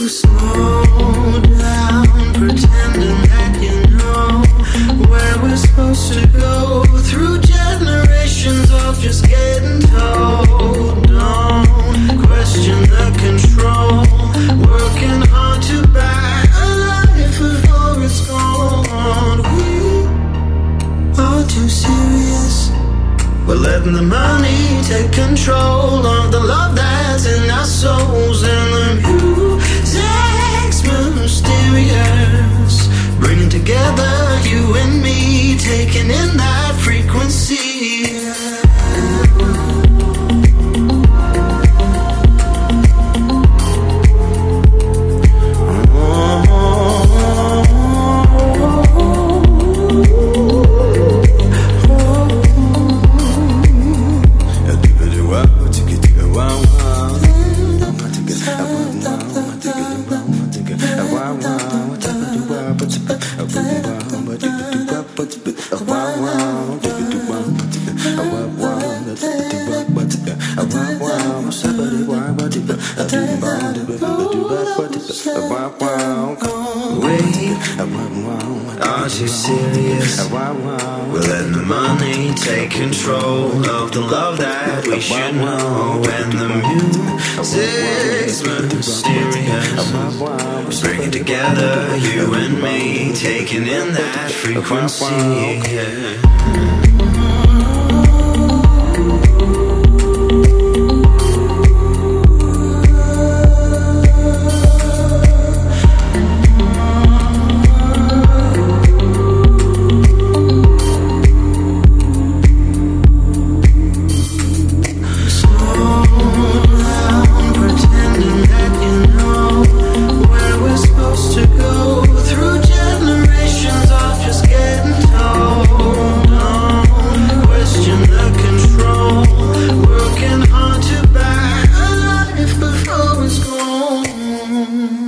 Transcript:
Slow down, pretending that you know where we're supposed to go. Through generations of just getting told. Don't question the control. Working hard to buy a life before it's gone. We are too serious. We're letting the money take control of the love that's in our souls. And the music's mysterious, bringing together you and me, taking in that frequency. Are you serious? We're letting the money take control of the love that we should know. And the music's mysterious, bringing together you and me, taking in that frequency. Working hard to buy a life before it's gone.